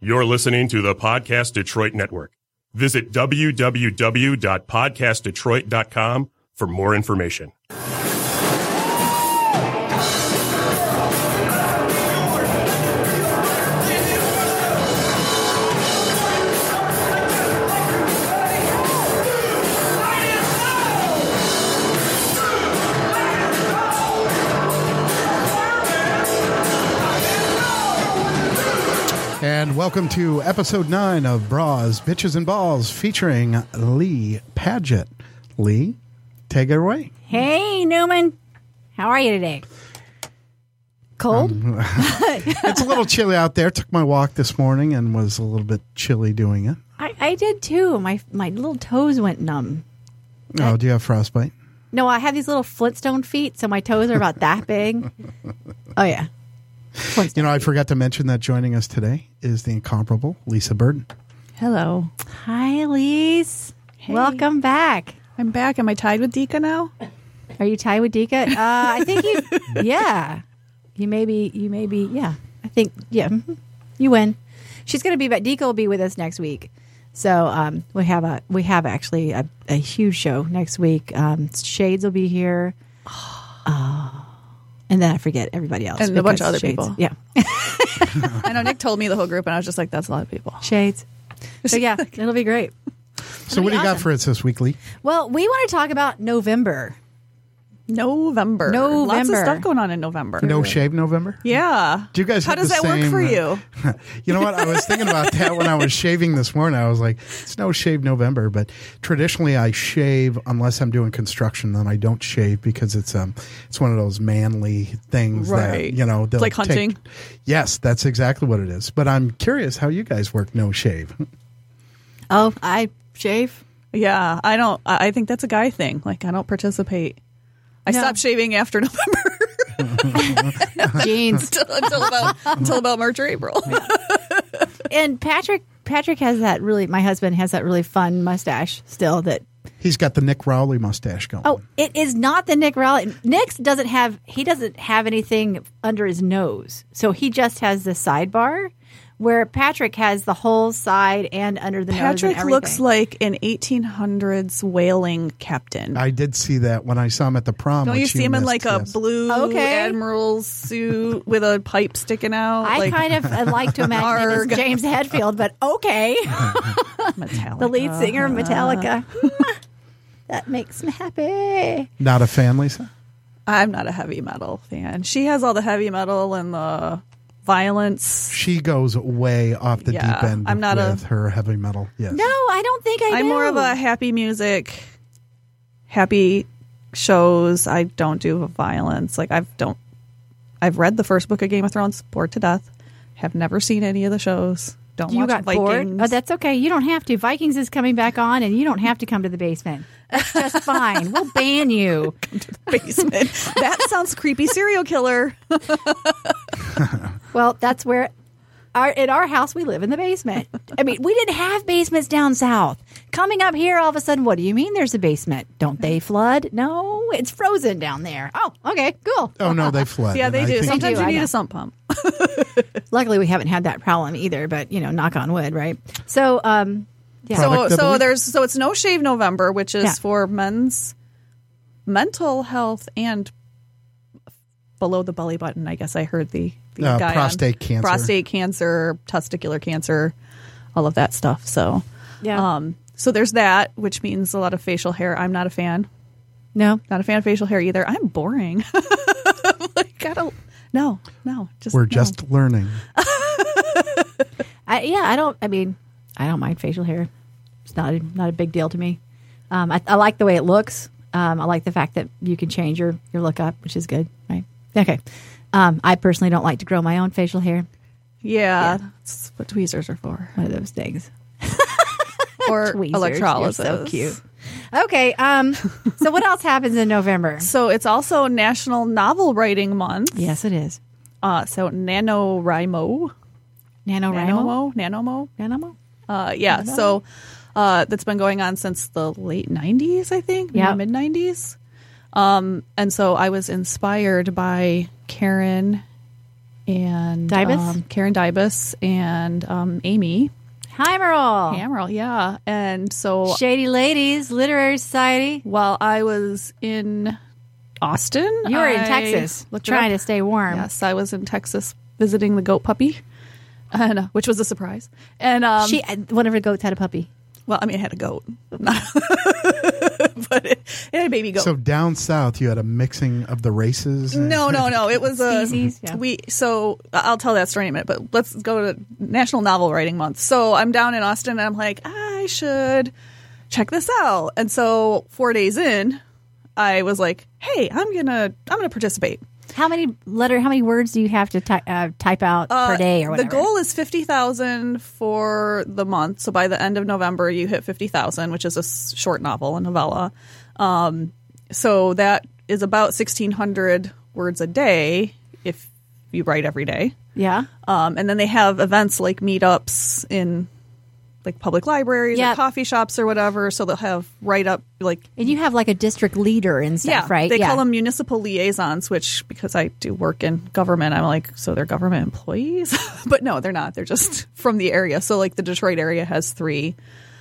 You're listening to the Podcast Detroit Network. Visit www.podcastdetroit.com for more information. And welcome to episode 9 of Bras, Bitches, and Balls featuring Lee Padgett. Lee, take it away. Hey, Newman. How are you today? Cold? It's a little chilly out there. Took my walk this morning and was a little bit chilly doing it. I did too. My little toes went numb. Oh, do you have frostbite? No, I have these little Flintstone feet, so my toes are about that big. Oh, yeah. You know, I forgot to mention that joining us today is the incomparable Lisa Burden. Hello. Hi, Lise. Hey. Welcome back. I'm back. Am I tied with Dika now? Are you tied with Dika? I think you. Yeah. You may be. Yeah. I think. Yeah. You win. She's going to be back. Dika will be with us next week. So we have actually a huge show next week. Shades will be here. And then I forget everybody else. And a bunch of other people. Yeah. I know Nick told me the whole group, and I was just like, that's a lot of people. Shades. So, yeah, it'll be great. So what do you got for us this week, Lee? Well, we want to talk about November. November. Lots of stuff going on in November. No Shave November? Yeah. Do you guys How does that work for you? You know what? I was thinking about that when I was shaving this morning. I was like, it's No Shave November. But traditionally, I shave unless I'm doing construction. Then I don't shave because it's one of those manly things right. that, you know. It's like hunting. Yes, that's exactly what it is. But I'm curious how you guys work no shave. Oh, I shave? Yeah. I don't. I think that's a guy thing. Like, I don't participate. I stopped shaving after November. Jeans. until about March or April. Yeah. And Patrick has that really, my husband has that really fun mustache still that. He's got the Nick Rowley mustache going. Oh, it is not the Nick Rowley. Nick doesn't have anything under his nose. So he just has the sidebar. Where Patrick has the whole side and under the nose and everything. Patrick looks like an 1800s whaling captain. I did see that when I saw him at the prom. Don't you see him in like a blue Okay. admiral's suit with a pipe sticking out? I kind of like to imagine him as James Hetfield, but okay. Metallica. The lead singer of Metallica. That makes me happy. Not a fan, Lisa? I'm not a heavy metal fan. She has all the heavy metal and the violence. She goes way off the deep end I'm not with her heavy metal. Yes. No, I don't think I do. I'm more of a happy music, happy shows. I don't do violence. Like I've read the first book of Game of Thrones, bored to death. Have never seen any of the shows. Don't you watch got Vikings. Bored? Oh, that's okay. You don't have to. Vikings is coming back on, and you don't have to come to the basement. That's just fine. We'll ban you. Come to the basement. That sounds creepy. Serial killer. Well, that's where in our house we live in the basement. I mean, we didn't have basements down south. Coming up here, all of a sudden, what do you mean there's a basement? Don't they flood? No, it's frozen down there. Oh, okay, cool. Oh, no, they flood. Yeah, they do. Sometimes you need I know. a sump pump. Luckily, we haven't had that problem either, but, you know, knock on wood, right? So, yeah. So it's No Shave November, which is for men's mental health and below the belly button. I guess I heard the guy prostate cancer, testicular cancer, all of that stuff. So, yeah. So there's that, which means a lot of facial hair. I'm not a fan. No, not a fan of facial hair either. I'm boring. No. We're just learning. I don't mind facial hair. It's not a big deal to me. I like the way it looks. I like the fact that you can change your look up, which is good, right? Okay. I personally don't like to grow my own facial hair. Yeah. That's what tweezers are for. One of those things. Or tweezers. electrolysis. You're so cute. Okay. So what else happens in November? So it's also National Novel Writing Month. Yes, it is. So NaNoWriMo. NaNoWriMo? Yeah. So that's been going on since the late 90s, I think. Yeah. Mid 90s. And so I was inspired by Karen and Dybus? Karen Dybus, and Amy Heimerl. Hammerl. Yeah, and so Shady Ladies Literary Society. while I was in Austin, You were in I Texas, looked it trying up. to stay warm. Yes, I was in Texas visiting the goat puppy, and which was a surprise. And One of her goats had a puppy. well, I mean, it had a goat, but it had a baby goat. So down south, you had a mixing of the races. No. It was a Species, yeah. So I'll tell that story in a minute. But let's go to National Novel Writing Month. So I'm down in Austin, and I'm like, I should check this out. And so 4 days in, I was like, hey, I'm gonna participate. How many words do you have to type out per day or whatever? The goal is 50,000 for the month. So by the end of November, you hit 50,000, which is a short novel, a novella. So that is about 1,600 words a day if you write every day. Yeah. And then they have events like meetups in like public libraries Yep. or coffee shops or whatever. So they'll have write up like And you have like a district leader and stuff, right? They call them municipal liaisons, which because I do work in government, I'm like, so they're government employees? But no, they're not. They're just from the area. So like the Detroit area has 3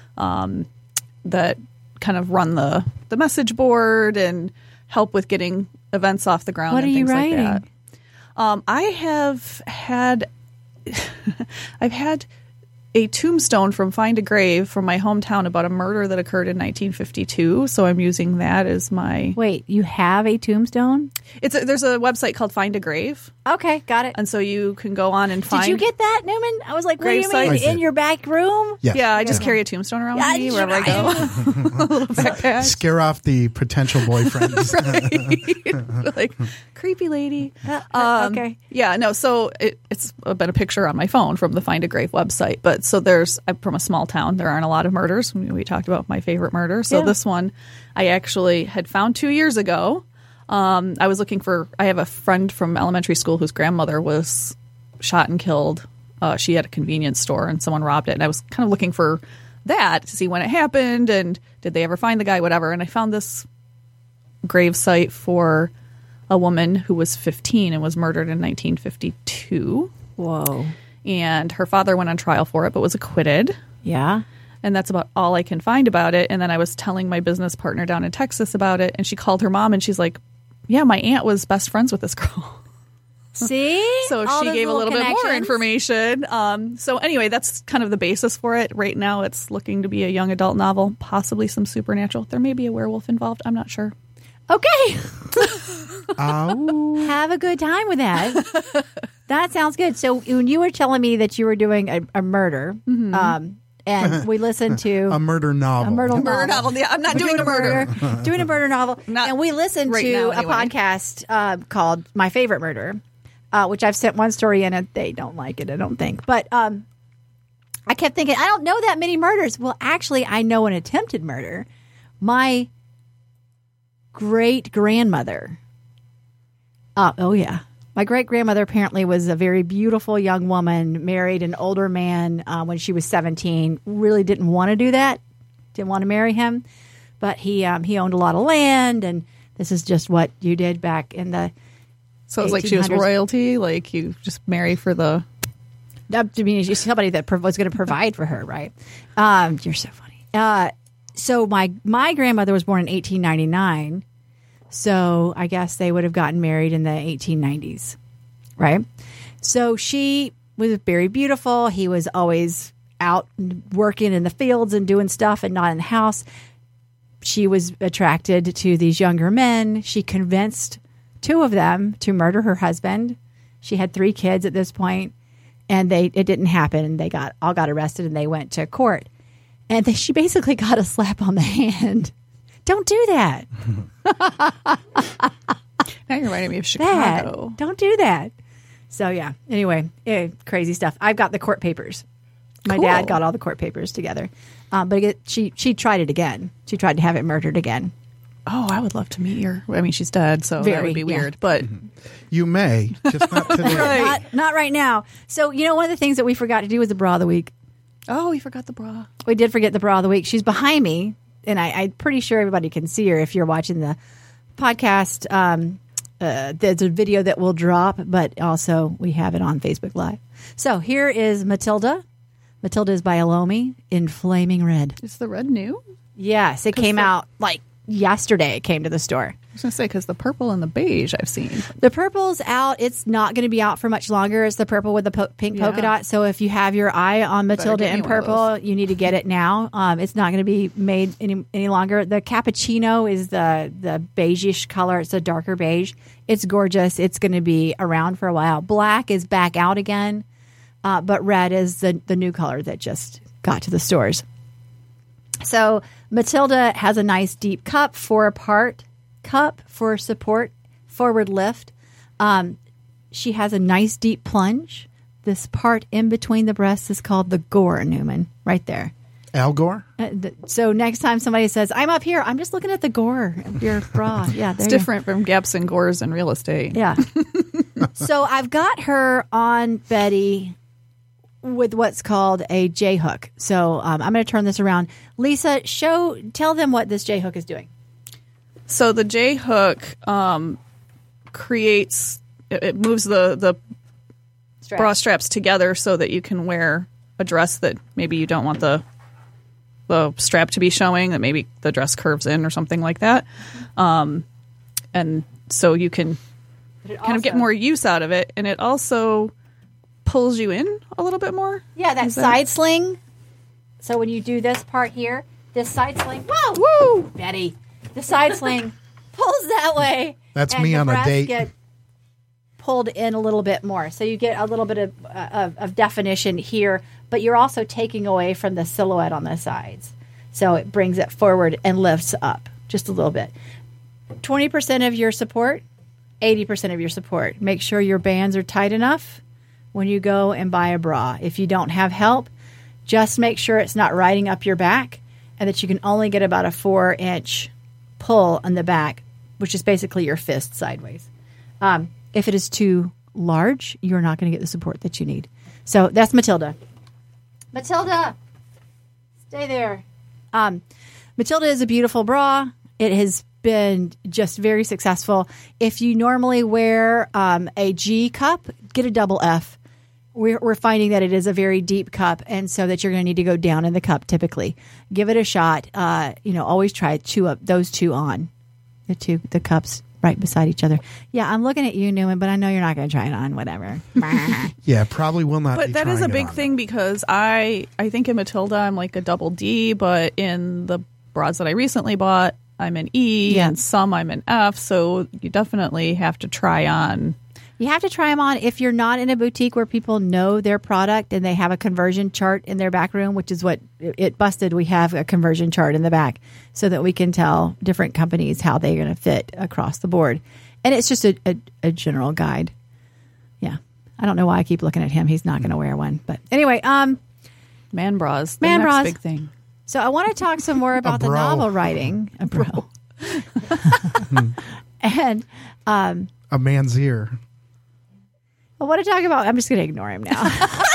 that kind of run the message board and help with getting events off the ground. What and are you things like writing? that. I have had I've had a tombstone from Find a Grave from my hometown about a murder that occurred in 1952. So I'm using that as my. Wait, you have a tombstone? There's a website called Find a Grave, Okay, got it. and so you can go on and find. Did you get that, Newman? I was like, what do you Gravesite? mean? I did. In your back room? Yes. Yeah, I just carry a tombstone around with me wherever I go. A little backpack. Scare off the potential boyfriends. Like creepy lady. Okay. Yeah, no. So it's been a picture on my phone from the Find a Grave website. But so I'm from a small town. There aren't a lot of murders. We talked about my favorite murder. So Yeah. this one I actually had found 2 years ago. I was looking for. I have a friend from elementary school whose grandmother was shot and killed. She had a convenience store and someone robbed it. And I was kind of looking for that to see when it happened and did they ever find the guy, whatever. And I found this grave site for a woman who was 15 and was murdered in 1952. Whoa. And her father went on trial for it but was acquitted. Yeah. And that's about all I can find about it. And then I was telling my business partner down in Texas about it. And she called her mom and she's like, yeah, my aunt was best friends with this girl. See? So All she those gave a little bit more connections? information. So anyway, that's kind of the basis for it. Right now it's looking to be a young adult novel, possibly some supernatural. There may be a werewolf involved. I'm not sure. Okay. Oh. Have a good time with that. That sounds good. So when you were telling me that you were doing a murder, and we listened to A murder novel. murder Murder novel. Yeah, I'm not doing a murder. doing a murder novel, Not and we listened right to now, a anyway. podcast called "My Favorite Murder," which I've sent one story in, and they don't like it, I don't think. But I kept thinking, I don't know that many murders. Well, actually, I know an attempted murder. My great grandmother. Oh yeah. My great grandmother apparently was a very beautiful young woman, married an older man when she was 17. Really didn't want to do that, didn't want to marry him, but he owned a lot of land, and this is just what you did back in the. So it was like she was 1800s. royalty, like you just marry for the. I mean, she's somebody that was going to provide for her, right? You're so funny. So my grandmother was born in 1899. So I guess they would have gotten married in the 1890s, right? So she was very beautiful. He was always out working in the fields and doing stuff and not in the house. She was attracted to these younger men. She convinced 2 of them to murder her husband. She had 3 kids at this point, and it didn't happen. And they all got arrested, and they went to court. And she basically got a slap on the hand. Don't do that. Now you're reminding me of That. Chicago. Don't do that. So yeah. Anyway, crazy stuff. I've got the court papers. My Cool. dad got all the court papers together. But she tried it again. She tried to have it murdered again. Oh, I would love to meet her. I mean, she's dead, so that Very, would be yeah. weird. But You may, just not today. Right. Not right now. So one of the things that we forgot to do was the bra of the week. oh, we forgot the bra. We did forget the bra of the week. She's behind me, and I'm pretty sure everybody can see her if you're watching the podcast. there's a video that will drop, but also we have it on Facebook Live. So here is Matilda. Matilda is by Elomi in flaming red. Is the red new? Yes, it came out like yesterday. It came to the store. I was going to say, because the purple and the beige I've seen. The purple's out. It's not going to be out for much longer. It's the purple with the pink polka dot. So if you have your eye on Matilda in purple, you need to get it now. It's not going to be made any longer. The cappuccino is the beigeish color. It's a darker beige. It's gorgeous. It's going to be around for a while. Black is back out again, but red is the new color that just got to the stores. So Matilda has a nice deep cup, 4-part cup for support, forward lift. She has a nice deep plunge. This part in between the breasts is called the gore, Newman, right there. Al Gore? So next time somebody says, I'm up here, I'm just looking at the gore of your bra. Yeah, it's different from gaps and gores in real estate. Yeah. So I've got her on Betty with what's called a J-hook. So I'm going to turn this around. Lisa, tell them what this J-hook is doing. So the J-hook creates, it moves the bra straps together so that you can wear a dress that maybe you don't want the strap to be showing, that maybe the dress curves in or something like that. And so you can kind of get more use out of it. And it also pulls you in a little bit more. Yeah, that side sling. So when you do this part here, this side sling. Whoa! Woo! Betty. The side sling pulls that way. That's me on a date. Get pulled in a little bit more. So you get a little bit of definition here, but you're also taking away from the silhouette on the sides. So it brings it forward and lifts up just a little bit. 20% of your support, 80% of your support. Make sure your bands are tight enough when you go and buy a bra. If you don't have help, just make sure it's not riding up your back and that you can only get about a 4-inch pull on the back, which is basically your fist sideways. If it is too large, you're not going to get the support that you need. So that's Matilda. Matilda, stay there. Matilda is a beautiful bra. It has been just very successful. If you normally wear a G cup, get a double F. We're finding that it is a very deep cup, and so that you're going to need to go down in the cup typically. Give it a shot. Always try those two on. The cups right beside each other. Yeah, I'm looking at you, Newman, but I know you're not going to try it on. Whatever. Yeah, probably will not. But be that is a trying big thing because I think in Matilda I'm like a double D, but in the bras that I recently bought, I'm an E, and some I'm an F. So you definitely have to try on. You have to try them on if you're not in a boutique where people know their product and they have a conversion chart in their back room, which is what it busted. We have a conversion chart in the back so that we can tell different companies how they're going to fit across the board. And it's just a general guide. Yeah. I don't know why I keep looking at him. He's not going to wear one. But anyway, man bras. Man the bras. Next big thing. So I want to talk some more about the novel writing. A bro. And a man's ear. I want to talk about. I'm just going to ignore him now.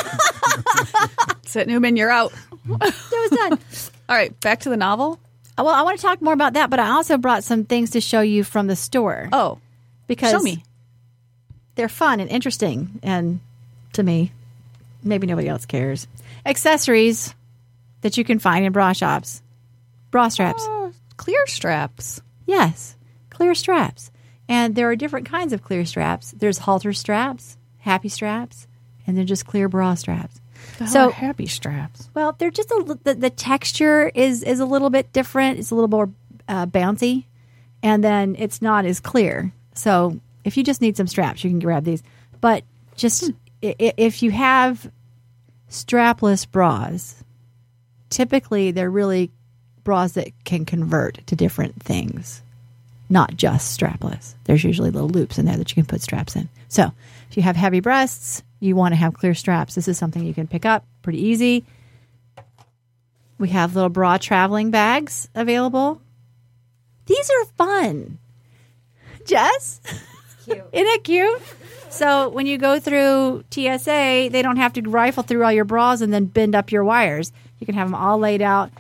Sit, Newman, you're out. It was done. All right, back to the novel. Well, I want to talk more about that, but I also brought some things to show you from the store. Oh, because show me. They're fun and interesting, and to me, maybe nobody else cares. Accessories that you can find in bra shops. Bra straps. Clear straps. Yes, clear straps. And there are different kinds of clear straps. There's halter straps, happy straps, and they're just clear bra straps. So happy straps. Well, they're just the texture is a little bit different. It's a little more bouncy, and then it's not as clear. So if you just need some straps, you can grab these. But just if you have strapless bras, typically they're really bras that can convert to different things, not just strapless. There's usually little loops in there that you can put straps in. So if you have heavy breasts, you want to have clear straps. This is something you can pick up pretty easy. We have little bra traveling bags available. These are fun. Jess? It's cute. Isn't it cute? So when you go through TSA, they don't have to rifle through all your bras and then bend up your wires. You can have them all laid out.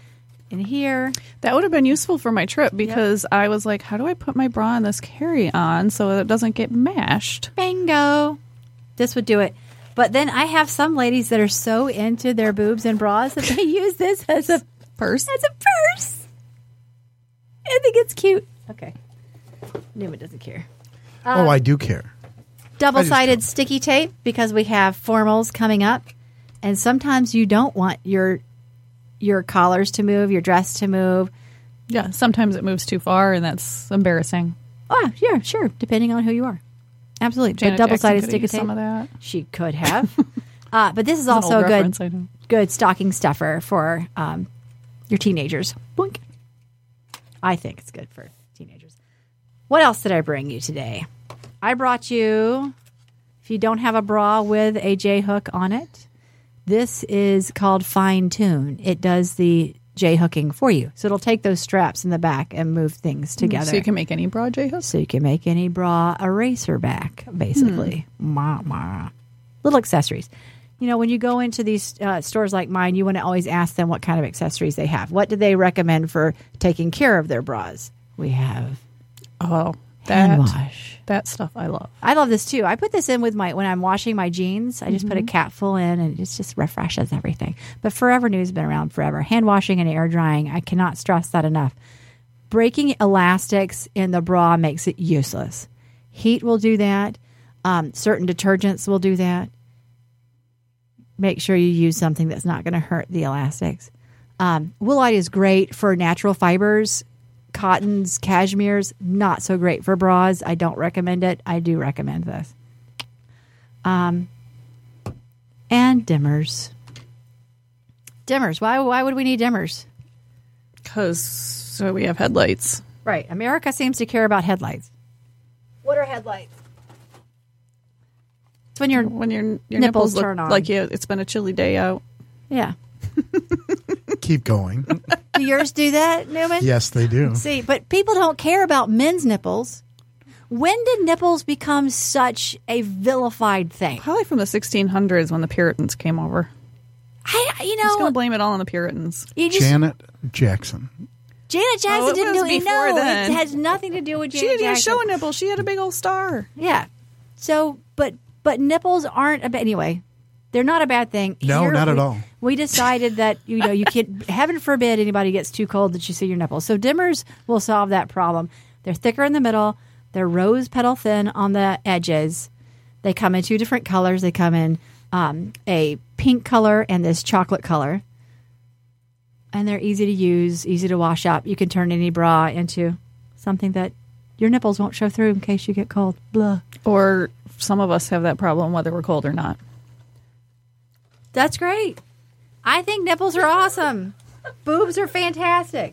in here. That would have been useful for my trip because I was like, how do I put my bra in this carry-on so that it doesn't get mashed? Bingo. This would do it. But then I have some ladies that are so into their boobs and bras that they use this as a Purse? As a purse. I think it's cute. Okay. Newman doesn't care. I do care. Double-sided sticky tape because we have formals coming up. And sometimes you don't want your collars to move, your dress to move. Yeah, sometimes it moves too far, and that's embarrassing. Oh, yeah, sure, depending on who you are. Absolutely. Janet But double-sided Jackson sticky could have tape. used some of that. She could have. But this is An also old a good, reference, I know. good stocking stuffer for your teenagers. Boink. I think it's good for teenagers. What else did I bring you today? I brought you, if you don't have a bra with a J-hook on it, this is called Fine Tune. It does the J-hooking for you. So it'll take those straps in the back and move things together. So you can make any bra J-hook? So you can make any bra a racer back, basically. Little accessories. You know, when you go into these stores like mine, you want to always ask them what kind of accessories they have. What do they recommend for taking care of their bras? We have hand wash. That stuff I love. I love this too. I put this in with when I'm washing my jeans. I just put a capful in, and it just refreshes everything. But Forever New has been around forever. Hand washing and air drying. I cannot stress that enough. Breaking elastics in the bra makes it useless. Heat will do that. Certain detergents will do that. Make sure you use something that's not going to hurt the elastics. Woolite is great for natural fibers. Cottons, cashmeres, not so great for bras. I don't recommend it. I do recommend this. And dimmers. Dimmers. Why would we need dimmers? Because we have headlights. Right. America seems to care about headlights. What are headlights? It's when your nipples look turn on. like it's been a chilly day out. Yeah. Keep going. Do yours do that, Newman? Yes, they do. See, but people don't care about men's nipples. When did nipples become such a vilified thing? Probably from the 1600s when the Puritans came over. I'm just going to blame it all on the Puritans. Janet Jackson. Janet Jackson didn't do it. before then. It has nothing to do with Janet She didn't even Jackson. show a nipple. She had a big old star. Yeah. So, but nipples aren't a bad. Anyway, they're not a bad thing. No, not at all. We decided that you can't. Heaven forbid anybody gets too cold that you see your nipples. So dimmers will solve that problem. They're thicker in the middle. They're rose petal thin on the edges. They come in 2 different colors. They come in a pink color and this chocolate color. And they're easy to use, easy to wash up. You can turn any bra into something that your nipples won't show through in case you get cold. Blah. Or some of us have that problem whether we're cold or not. That's great. I think nipples are awesome. Boobs are fantastic.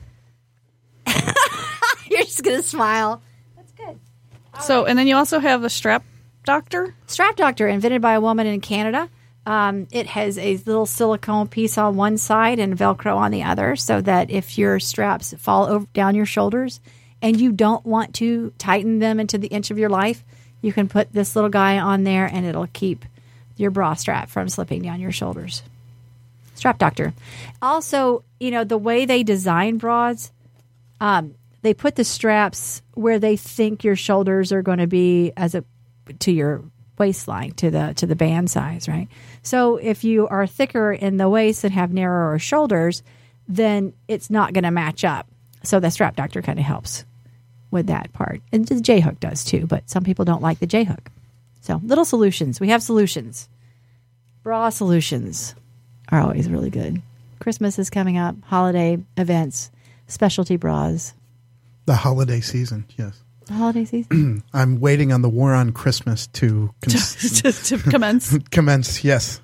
You're just going to smile. That's good. So, and then you also have the Strap Doctor. Strap Doctor, invented by a woman in Canada. It has a little silicone piece on one side and Velcro on the other, so that if your straps fall down your shoulders and you don't want to tighten them into the inch of your life, you can put this little guy on there and it'll keep your bra strap from slipping down your shoulders. Strap Doctor. Also, the way they design bras, they put the straps where they think your shoulders are going to be to your waistline, to the band size, right? So if you are thicker in the waist and have narrower shoulders, then it's not going to match up. So the Strap Doctor kind of helps with that part. And the J-hook does too, but some people don't like the J-hook. So little solutions. We have solutions. Bra solutions are always really good. Christmas is coming up, holiday events, specialty bras. The holiday season, yes. The holiday season? I'm waiting on the war on Christmas to to commence. commence, yes.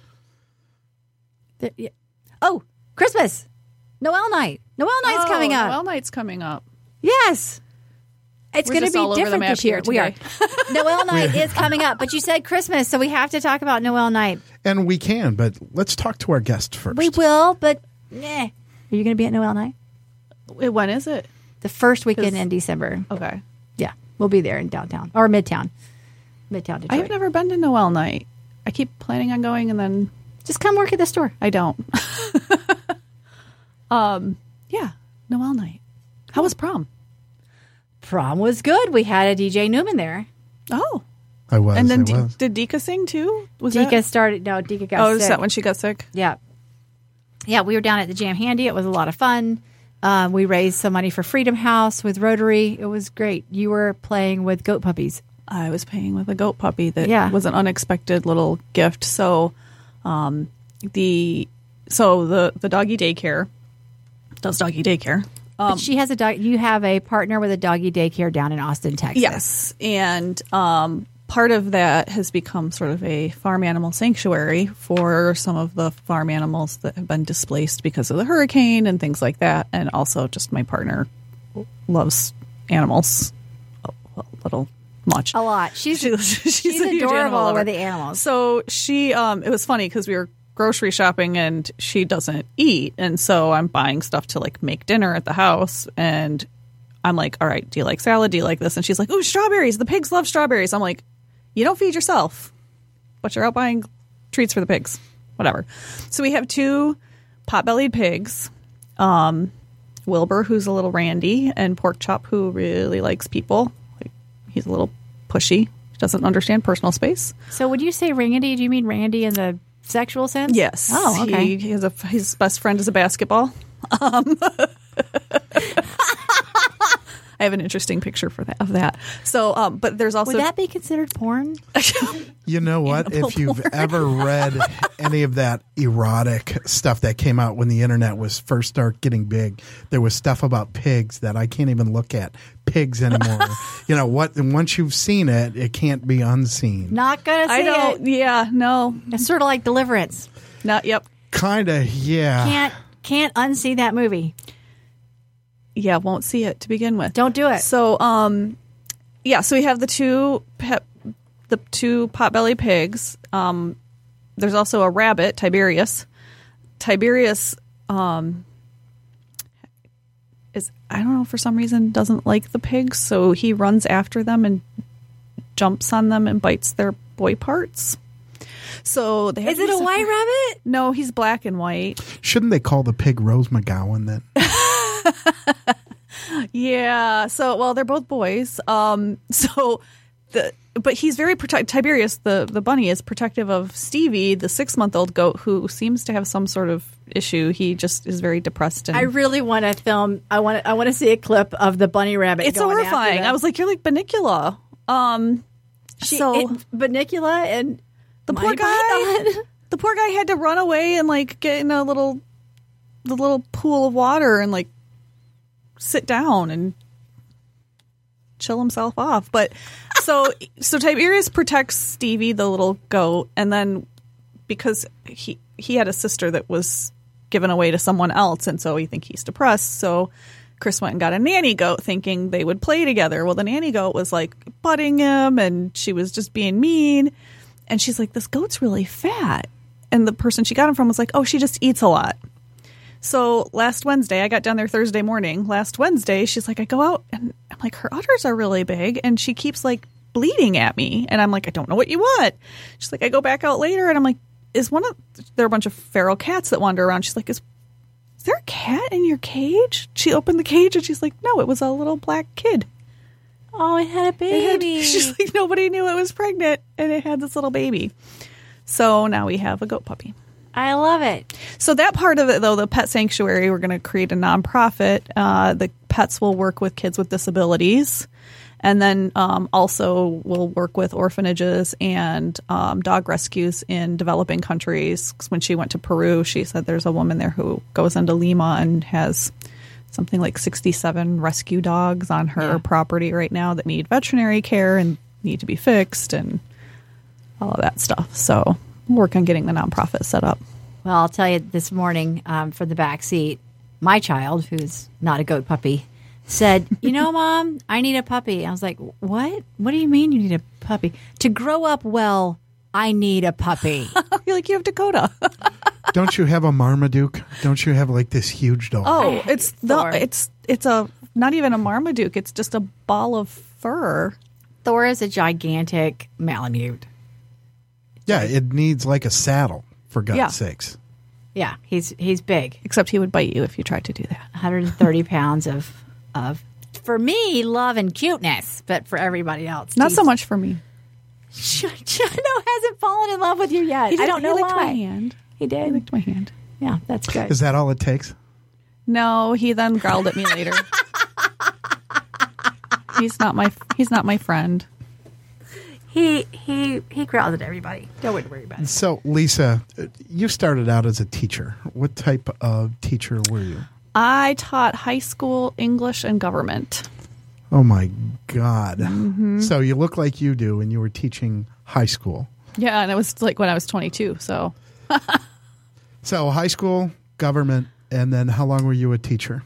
Oh, Christmas. Noel night. Noel night's coming up. Noel night's coming up. Yes. It's going to just all be over the different map this year. here We are. today. Noel night is coming up, but you said Christmas, so we have to talk about Noel night. And we can, but let's talk to our guest first. We will, but Are you going to be at Noel night? Wait, when is it? The first weekend in December. Okay. Yeah, we'll be there in downtown or Midtown Detroit. I've never been to Noel night. I keep planning on going and then Just come work at the store. I don't. Yeah, Noel night. How was prom? Prom was good. We had a DJ Newman there. Oh, I was. and then I was. did Dika sing too? Was Dika that? started. No, Dika got Oh, sick. is that when she got sick? Yeah. Yeah, we were down at the Jam Handy. It was a lot of fun. We raised some money for Freedom House with Rotary. It was great. You were playing with goat puppies. I was playing with a goat puppy that Yeah. was an unexpected little gift. So, the doggy daycare does doggy daycare. But she has a dog. You have a partner with a doggy daycare down in Austin, Texas. Yes, and part of that has become sort of a farm animal sanctuary for some of the farm animals that have been displaced because of the hurricane and things like that. And also, just my partner loves animals a little much. A lot. She's She's a huge animal adorable lover. with the animals. So she, it was funny because we were grocery shopping and she doesn't eat. And so I'm buying stuff to like make dinner at the house. And I'm like, all right, do you like salad? Do you like this? And she's like, oh, strawberries. The pigs love strawberries. I'm like, you don't feed yourself, but you're out buying treats for the pigs. Whatever. So we have 2 pot-bellied pigs. Wilbur, who's a little randy, and Pork Chop, who really likes people. Like, he's a little pushy. He doesn't understand personal space. So would you say Randy? Do you mean Randy in the sexual sense? Yes. Oh, okay. He has his best friend is a basketball. I have an interesting picture of that. So, but there's also Would that be considered porn? You know what? If you've ever read any of that erotic stuff that came out when the internet was first start getting big, there was stuff about pigs that I can't even look at pigs anymore. You know what? And once you've seen it, it can't be unseen. Not gonna say I don't. it. Yeah. No. It's sort of like Deliverance. Not. Yep. Kind of, yeah. Can't unsee that movie. Yeah. Won't see it to begin with. Don't do it. So, yeah. So we have the two potbelly pigs. There's also a rabbit, Tiberius. Tiberius is, I don't know, for some reason doesn't like the pigs, so he runs after them and jumps on them and bites their boy parts. So they have Is it a white rabbit? No, he's black and white. Shouldn't they call the pig Rose McGowan then? Yeah. So, well, they're both boys. But he's very Tiberius, the bunny, is protective of Stevie, the 6-month-old goat, who seems to have some sort of issue. He just is very depressed. And I really want to film. I want to see a clip of the bunny rabbit. it's going horrifying. after them. I was like, you're like Bunnicula. Bunnicula and the my poor guy. python. The poor guy had to run away and like get in the little pool of water and like sit down and chill himself off. But so Tiberius protects Stevie, the little goat, and then because he had a sister that was given away to someone else, and so we think he's depressed. So Chris went and got a nanny goat thinking they would play together. Well, the nanny goat was like butting him and she was just being mean. And she's like, this goat's really fat. And the person she got him from was like, oh, she just eats a lot. So last Wednesday, I got down there Thursday morning. Last Wednesday, she's like, I go out and I'm like, her udders are really big. And she keeps like bleeding at me. And I'm like, I don't know what you want. She's like, I go back out later and I'm like, there are a bunch of feral cats that wander around. She's like, is there a cat in your cage? She opened the cage and she's like, no, it was a little black kid. Oh, it had a baby. She's like, nobody knew it was pregnant and it had this little baby. So now we have a goat puppy. I love it. So that part of it, though, the pet sanctuary, we're going to create a nonprofit. The pets will work with kids with disabilities. And then also we'll work with orphanages and dog rescues in developing countries. 'Cause when she went to Peru, she said there's a woman there who goes into Lima and has something like 67 rescue dogs on her property right now that need veterinary care and need to be fixed and all of that stuff. So we'll work on getting the nonprofit set up. Well, I'll tell you this morning for the back seat, my child, who's not a goat puppy, said, you know, Mom, I need a puppy. I was like, what? What do you mean you need a puppy? To grow up well, I need a puppy. You're like, you have Dakota. Don't you have a Marmaduke? Don't you have like this huge dog? Oh, it's Thor. it's a not even a Marmaduke. It's just a ball of fur. Thor is a gigantic Malamute. Yeah, it needs like a saddle, for God's Yeah. sakes. Yeah, he's big. Except he would bite you if you tried to do that. 130 pounds of for me, love and cuteness, but for everybody else, Not so much for me. Chano hasn't fallen in love with you yet. I don't know he licked why. my hand. He did. He licked my hand. Yeah, that's good. Is that all it takes? No, he then growled at me later. He's not my friend. He growls at everybody. Don't worry about it. So, Lisa, you started out as a teacher. What type of teacher were you? I taught high school English and government. Oh, my God. Mm-hmm. So you look like you do, and you were teaching high school. Yeah, and it was like when I was 22, so. So high school, government, and then how long were you a teacher?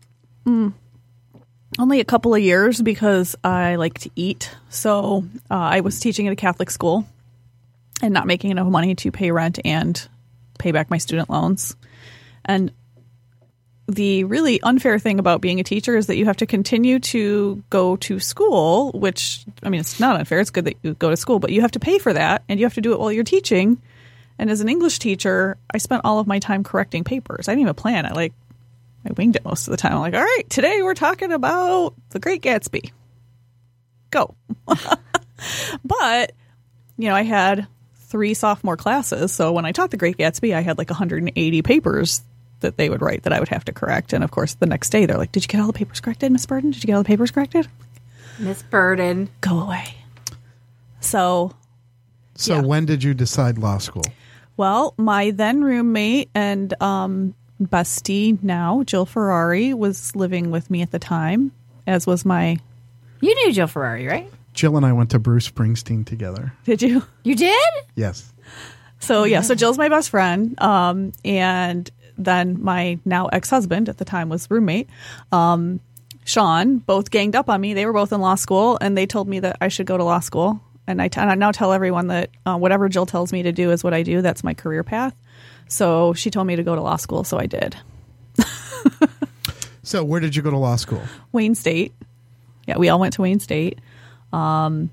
Only a couple of years because I like to eat. So I was teaching at a Catholic school and not making enough money to pay rent and pay back my student loans. And the really unfair thing about being a teacher is that you have to continue to go to school, which, I mean, it's not unfair. It's good that you go to school, but you have to pay for that and you have to do it while you're teaching. And as an English teacher, I spent all of my time correcting papers. I didn't even plan it. I winged it most of the time. I'm like, all right, today we're talking about The Great Gatsby. Go. But, I had 3 sophomore classes. So when I taught The Great Gatsby, I had like 180 papers that they would write that I would have to correct. And of course, the next day they're like, did you get all the papers corrected, Miss Burden? Did you get all the papers corrected? Miss Burden. Go away. So yeah. When did you decide law school? Well, my then roommate and bestie now, Jill Ferrari, was living with me at the time, as was my... You knew Jill Ferrari, right? Jill and I went to Bruce Springsteen together. Did you? You did? Yes. So, yeah, so Jill's my best friend. And then my now ex-husband at the time was roommate, Sean, both ganged up on me. They were both in law school, and they told me that I should go to law school. And I now tell everyone that whatever Jill tells me to do is what I do. That's my career path. So she told me to go to law school, so I did. So where did you go to law school? Wayne State. Yeah, we all went to Wayne State. And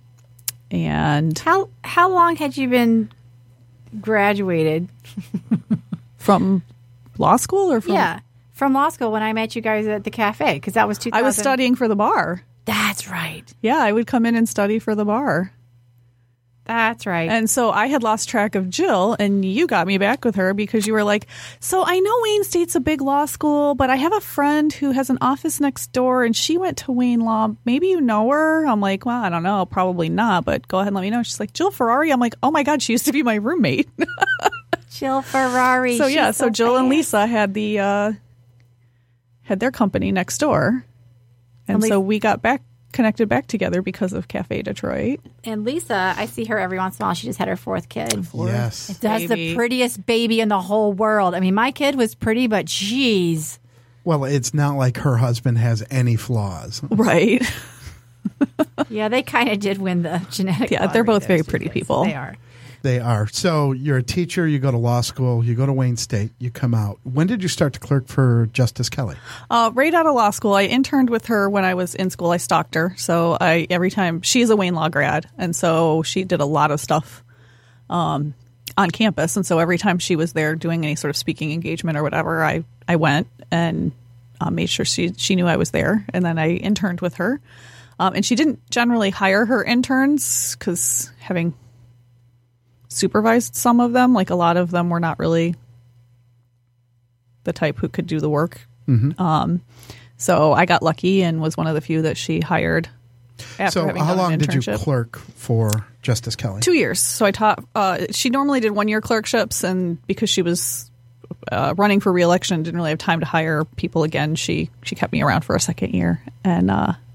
How long had you been graduated? from law school or from... Yeah, from law school when I met you guys at the cafe, because that was 2000. I was studying for the bar. That's right. Yeah, I would come in and study for the bar. That's right. And so I had lost track of Jill, and you got me back with her because you were like, so I know Wayne State's a big law school, but I have a friend who has an office next door, and she went to Wayne Law. Maybe you know her? I'm like, well, I don't know. Probably not, but go ahead and let me know. She's like, Jill Ferrari? I'm like, oh my God, she used to be my roommate. Jill Ferrari. So yeah, She's so Jill and fast. Lisa had had their company next door. And so we got connected back together because of Cafe Detroit. And Lisa, I see her every once in a while. She just had her 4th kid. Yes. That's the prettiest baby in the whole world. I mean, my kid was pretty, but geez. Well, it's not like her husband has any flaws. Right. Yeah, they kind of did win the genetic Yeah, they're lottery, both very those two pretty kids. people. They are. They are. So you're a teacher, you go to law school, you go to Wayne State, you come out. When did you start to clerk for Justice Kelly? Right out of law school. I interned with her when I was in school. I stalked her. So every time, she's a Wayne Law grad. And so she did a lot of stuff on campus. And so every time she was there doing any sort of speaking engagement or whatever, I went and made sure she knew I was there. And then I interned with her. And she didn't generally hire her interns because having supervised some of them, like a lot of them were not really the type who could do the work. Mm-hmm. So I got lucky and was one of the few that she hired. After So having how done long an did you internship. clerk for Justice Kelly? 2 years. So I taught. She normally did 1 year clerkships, and because she was running for re-election, didn't really have time to hire people again. She kept me around for a 2nd year, and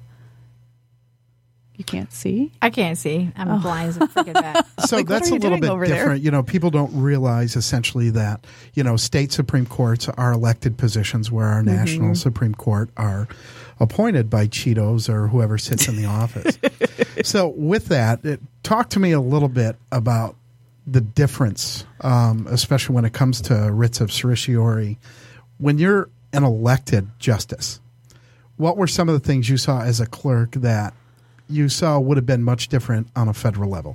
you can't see. I can't see. I'm blind as a freaking bat. So Like, what that's are a you little doing bit over there? different. You know, people don't realize essentially that, state Supreme Courts are elected positions where our Mm-hmm. national Supreme Court are appointed by Cheetos or whoever sits in the office. So with that, talk to me a little bit about the difference, especially when it comes to writs of certiorari. When you're an elected justice, what were some of the things you saw as a clerk that you saw would have been much different on a federal level?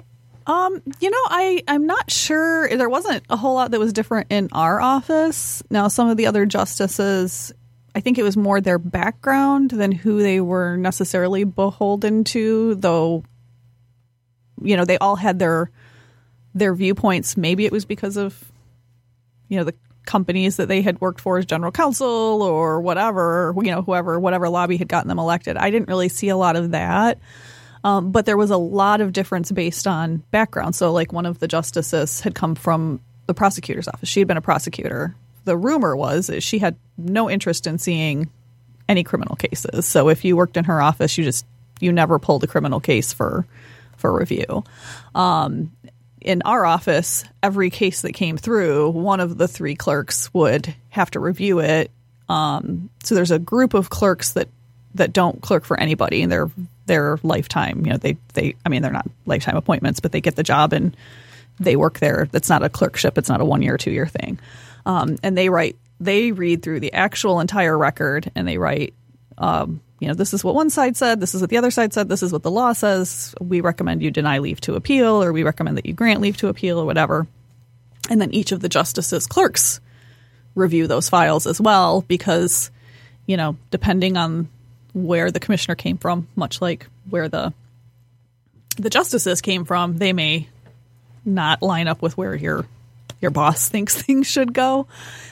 I'm not sure. There wasn't a whole lot that was different in our office. Now, some of the other justices, I think it was more their background than who they were necessarily beholden to, though, they all had their viewpoints. Maybe it was because of, the companies that they had worked for as general counsel or whatever, whatever lobby had gotten them elected. I didn't really see a lot of that. But there was a lot of difference based on background. So like one of the justices had come from the prosecutor's office. She had been a prosecutor. The rumor was that she had no interest in seeing any criminal cases. So if you worked in her office, you never pulled a criminal case for review. In our office, every case that came through, one of the 3 clerks would have to review it. So there's a group of clerks that don't clerk for anybody, and they're lifetime. They're not lifetime appointments, but they get the job and they work there. That's not a clerkship. It's not a 1 year, 2 year thing. And they read through the actual entire record, and they write, this is what one side said, this is what the other side said, this is what the law says. We recommend you deny leave to appeal, or we recommend that you grant leave to appeal, or whatever. And then each of the justices' clerks review those files as well, because, depending on where the commissioner came from, much like where the justices came from, they may not line up with where your boss thinks things should go.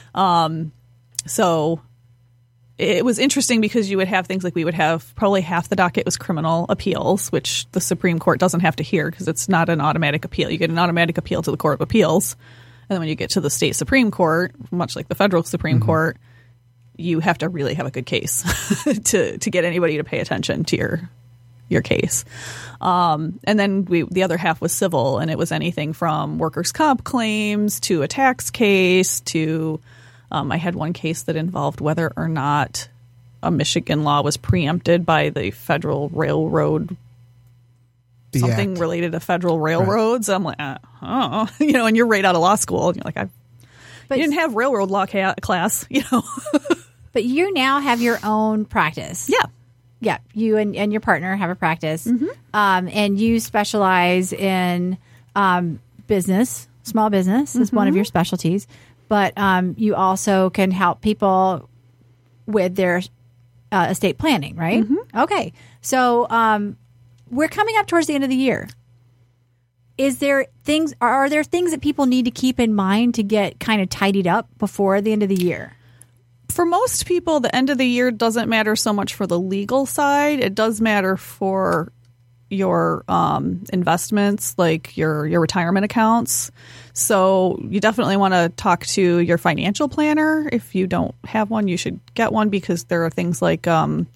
So it was interesting because you would have things like we would have probably half the docket was criminal appeals, which the Supreme Court doesn't have to hear because it's not an automatic appeal. You get an automatic appeal to the Court of Appeals. And then when you get to the state Supreme Court, much like the federal Supreme Court, you have to really have a good case to get anybody to pay attention to your case. And then the other half was civil, and it was anything from workers' comp claims to a tax case to I had one case that involved whether or not a Michigan law was preempted by the Federal Railroad, something related to federal railroads. Right. I'm like, and you're right out of law school. And you're like, you didn't have railroad law class, But you now have your own practice. Yeah. Yeah. You and your partner have a practice. And you specialize in business, small business is one of your specialties. But you also can help people with their estate planning, right? Okay. So we're coming up towards the end of the year. Are there things that people need to keep in mind to get kind of tidied up before the end of the year? For most people, the end of the year doesn't matter so much for the legal side. It does matter for your investments, like your retirement accounts. So you definitely want to talk to your financial planner. If you don't have one, you should get one, because there are things like, you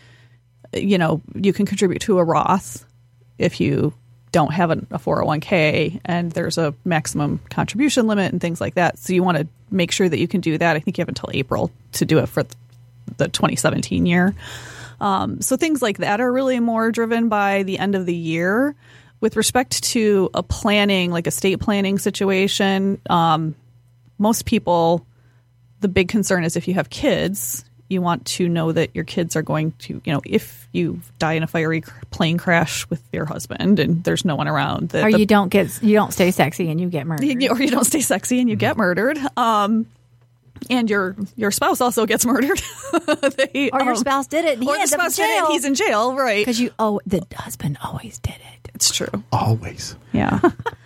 can contribute to a Roth if you don't have a 401k, and there's a maximum contribution limit and things like that. So you want to make sure that you can do that. I think you have until April to do it for the 2017 year. So things like that are really more driven by the end of the year. With respect to a planning, like estate planning situation, most people, the big concern is if you have kids, you want to know that your kids are going to, if you die in a fiery plane crash with your husband and there's no one around. Or you don't stay sexy and you get murdered. Or you don't stay sexy and you get murdered. And your spouse also gets murdered. Your spouse did it and he ends up in jail. He's in jail, right? Because the husband always did it. It's true. Always. Yeah.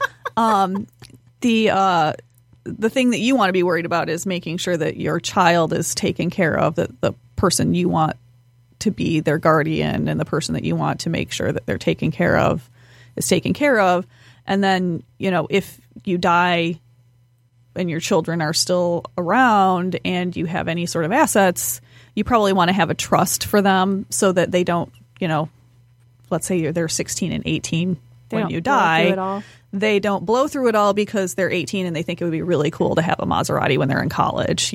The thing that you want to be worried about is making sure that your child is taken care of, that the person you want to be their guardian and the person that you want to make sure that they're taken care of is taken care of. And then, if you die and your children are still around and you have any sort of assets, you probably want to have a trust for them so that they don't, let's say they're 16 and 18 when you die. They don't blow through it all because they're 18 and they think it would be really cool to have a Maserati when they're in college,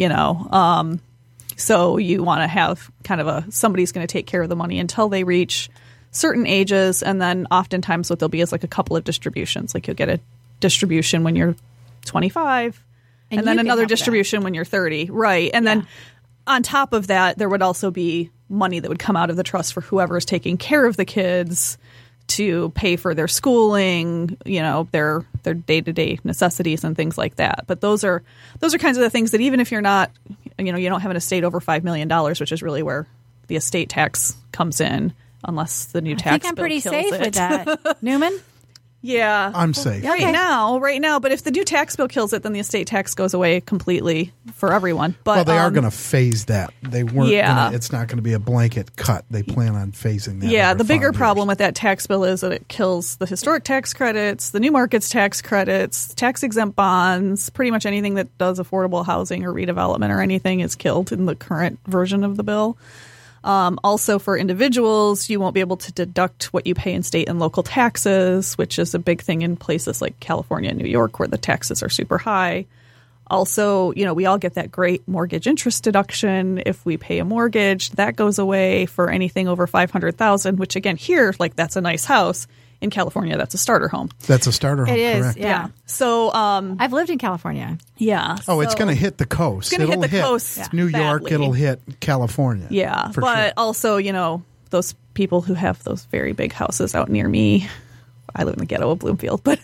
So you want to have kind of somebody's going to take care of the money until they reach certain ages. And then oftentimes what there'll be is like a couple of distributions. Like you'll get a distribution when you're 25 and then another distribution when you're 30. Right. And then on top of that, there would also be money that would come out of the trust for whoever is taking care of the kids to pay for their schooling, their day-to-day necessities and things like that. But those are kinds of the things that even if you're not, you don't have an estate over $5 million, which is really where the estate tax comes in, unless the new tax bill kills it. I think I'm pretty safe with that. Newman? Yeah. I'm safe. Right now. But if the new tax bill kills it, then the estate tax goes away completely for everyone. But they are going to phase that. They weren't. Yeah. It's not going to be a blanket cut. They plan on phasing that. Yeah. over The bigger 5 years. problem with that tax bill is that it kills the historic tax credits, the new markets tax credits, tax exempt bonds. Pretty much anything that does affordable housing or redevelopment or anything is killed in the current version of the bill. Also, for individuals, you won't be able to deduct what you pay in state and local taxes, which is a big thing in places like California and New York where the taxes are super high. Also, we all get that great mortgage interest deduction if we pay a mortgage. That goes away for anything over $500,000, which again, here, that's a nice house. In California, that's a starter home. That's a starter home. It is, correct. yeah. So, I've lived in California. yeah. Oh, it's so- going to hit the coast. It's gonna hit It'll the coast New York. badly. It'll hit California. Yeah, for but sure. also, those people who have those very big houses out near me. I live in the ghetto of Bloomfield, but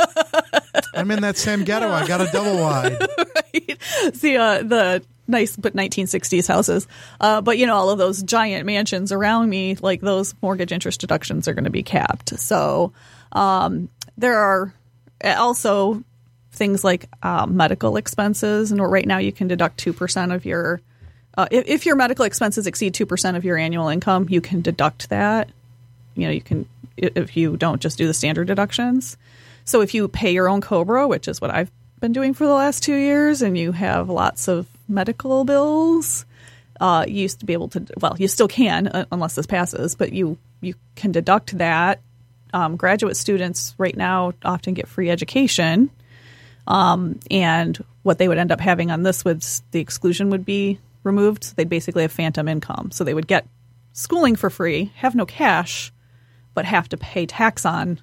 I'm in that same ghetto. I got a double wide. see the nice but 1960s houses. But all of those giant mansions around me, like those mortgage interest deductions are going to be capped. So there are also things like medical expenses, and right now you can deduct 2% of your if your medical expenses exceed 2% of your annual income, you can deduct that. You can, if you don't just do the standard deductions. So if you pay your own COBRA, which is what I've been doing for the last 2 years, and you have lots of medical bills, you used to be able to, well, you still can unless this passes, but you can deduct that. Graduate students right now often get free education. And what they would end up having on this was the exclusion would be removed. So they'd basically have phantom income. So they would get schooling for free, have no cash, but have to pay tax on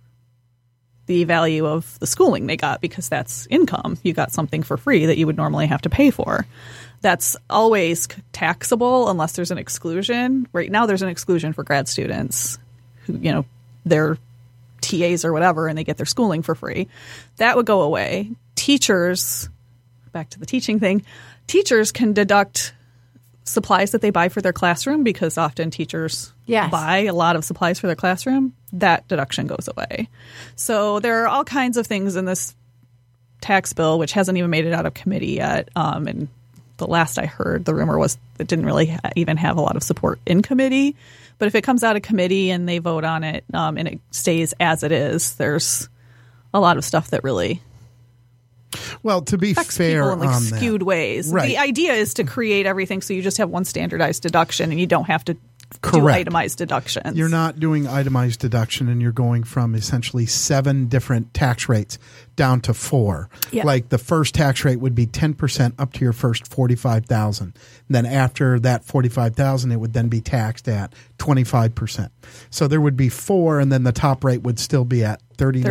the value of the schooling they got because that's income. You got something for free that you would normally have to pay for. That's always taxable unless there's an exclusion. Right now there's an exclusion for grad students who, they're TAs or whatever, and they get their schooling for free. That would go away. Teachers, back to the teaching thing, teachers can deduct supplies that they buy for their classroom because often teachers buy a lot of supplies for their classroom. That deduction goes away. So there are all kinds of things in this tax bill, which hasn't even made it out of committee yet. And the last I heard, the rumor was it didn't really even have a lot of support in committee. But if it comes out of committee and they vote on it and it stays as it is, there's a lot of stuff that really Well, to be affects fair people in on skewed that. ways. Right. The idea is to create everything so you just have one standardized deduction and you don't have to do Correct. itemized deductions. You're not doing itemized deduction, and you're going from essentially 7 different tax rates down to 4. Yeah. Like the first tax rate would be 10% up to your first $45,000. Then after that $45,000, it would then be taxed at 25%. So there would be 4, and then the top rate would still be at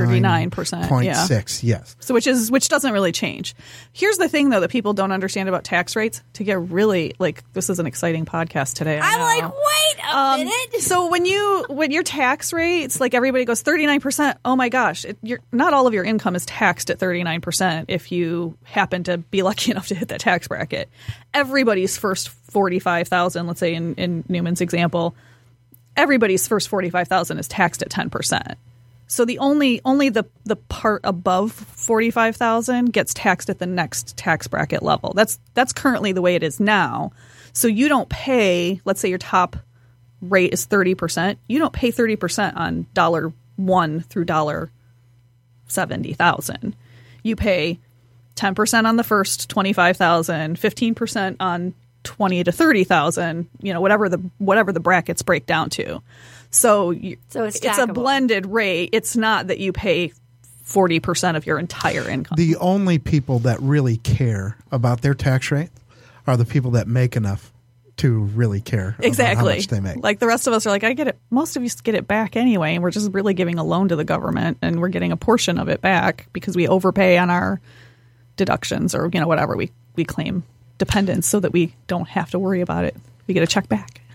39.6. Yes. So which doesn't really change. Here's the thing though that people don't understand about tax rates. To get really this is an exciting podcast today. I'm like, wait a minute. So when your tax rates, everybody goes 39%. Oh my gosh, not all of your income is taxed at 39% if you happen to be lucky enough to hit that tax bracket. Everybody's first $45,000, let's say in Newman's example, everybody's first $45,000 is taxed at 10%. So the only the part above $45,000 gets taxed at the next tax bracket level. That's currently the way it is now. So you don't pay, let's say your top rate is 30%. You don't pay 30% on $1 through $70,000. You pay 10% on the first $25,000, 15% on $20,000 to $30,000. Whatever the brackets break down to. So it's a stackable. blended rate. It's not that you pay 40% of your entire income. The only people that really care about their tax rate are the people that make enough to really care about how much they make. Like the rest of us are like, I get it. Most of you get it back anyway, and we're just really giving a loan to the government, and we're getting a portion of it back because we overpay on our deductions or whatever we claim dependents, so that we don't have to worry about it. We get a check back.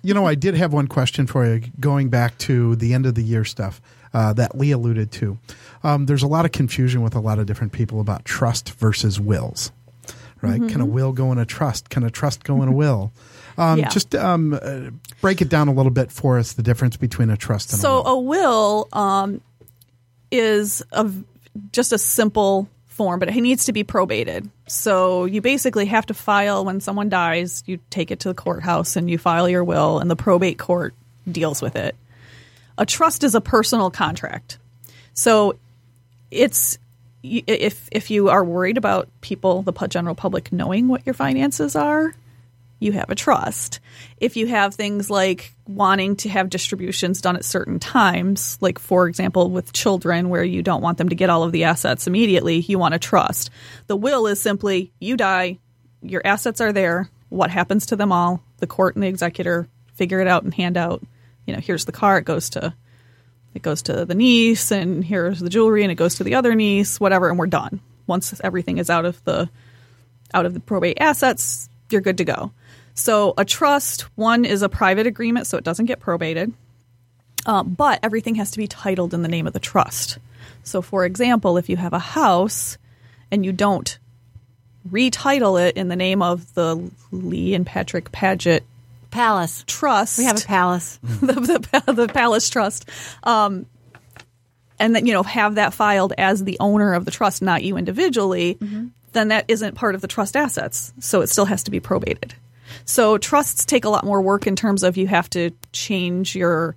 I did have one question for you going back to the end of the year stuff that Lee alluded to. There's a lot of confusion with a lot of different people about trust versus wills, right? Can a will go in a trust? Can a trust go in a will? Just break it down a little bit for us, the difference between a trust and a will. So a will is just a simple form, but it needs to be probated. So you basically have to file when someone dies, you take it to the courthouse and you file your will, and the probate court deals with it. A trust is a personal contract. So it's if you are worried about people, the general public, knowing what your finances are, you have a trust. If you have things like wanting to have distributions done at certain times, like, for example, with children where you don't want them to get all of the assets immediately, you want a trust. The will is simply you die, your assets are there, what happens to them all, the court and the executor figure it out and hand out, here's the car, it goes to the niece, and here's the jewelry, and it goes to the other niece, whatever, and we're done. Once everything is out of the probate assets, you're good to go. So a trust, one, is a private agreement, so it doesn't get probated. But everything has to be titled in the name of the trust. So, for example, if you have a house and you don't retitle it in the name of the Lee and Patrick Paget Palace Trust. We have a palace. the Palace Trust. And then, have that filed as the owner of the trust, not you individually, then that isn't part of the trust assets. So it still has to be probated. So trusts take a lot more work in terms of you have to change your,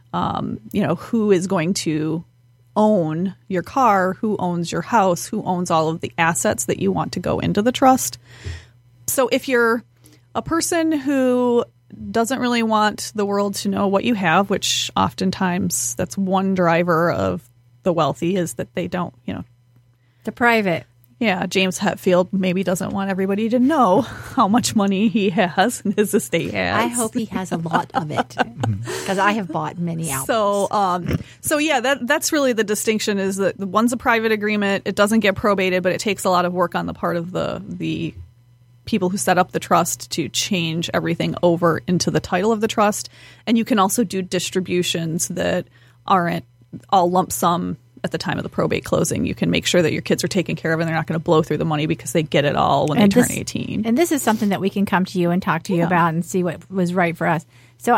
who is going to own your car, who owns your house, who owns all of the assets that you want to go into the trust. So if you're a person who doesn't really want the world to know what you have, which oftentimes that's one driver of the wealthy, is that they don't, The private. Yeah, James Hetfield maybe doesn't want everybody to know how much money he has and his estate has. I hope he has a lot of it because I have bought many albums. So that's really the distinction, is that the one's a private agreement. It doesn't get probated, but it takes a lot of work on the part of the people who set up the trust to change everything over into the title of the trust. And you can also do distributions that aren't all lump sum at the time of the probate closing. You can make sure that your kids are taken care of and they're not going to blow through the money because they get it all when they turn 18. And this is something that we can come to you and talk to you about and see what was right for us. So